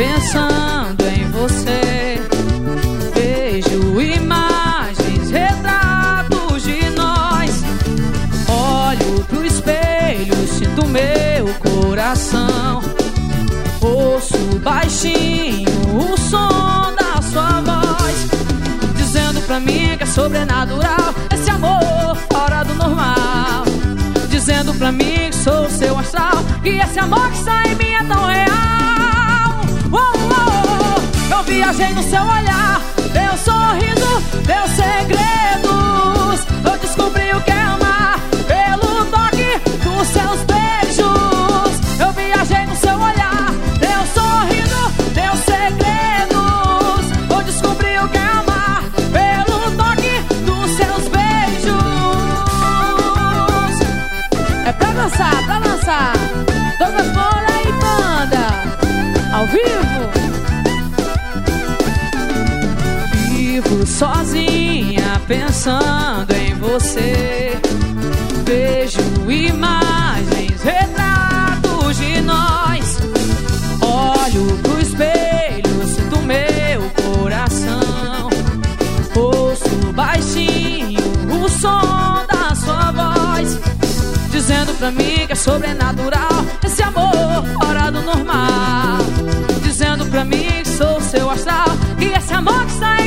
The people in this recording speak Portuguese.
pensando em você. Vejo imagens, retratos de nós. Olho pro espelho, sinto meu coração. Ouço baixinho o som da sua voz, dizendo pra mim que é sobrenatural esse amor fora do normal. Dizendo pra mim que sou o seu astral, que esse amor que sai em mim é tão real. Eu viajei no seu olhar, teu sorriso, teus segredos. Eu descobri o que é amar pelo toque dos seus beijos. Eu viajei no seu olhar, teu sorriso, teus segredos. Eu descobri o que é amar pelo toque dos seus beijos. É pra dançar, pra lançar. Douglas Moura e banda ao vivo. Vivo sozinha pensando em você. Vejo imagens, retratos de nós. Olho pro espelho, sinto meu coração. Ouço baixinho o som da sua voz, dizendo pra mim que é sobrenatural esse amor fora do normal. Dizendo pra mim que sou seu astral, que esse amor que sai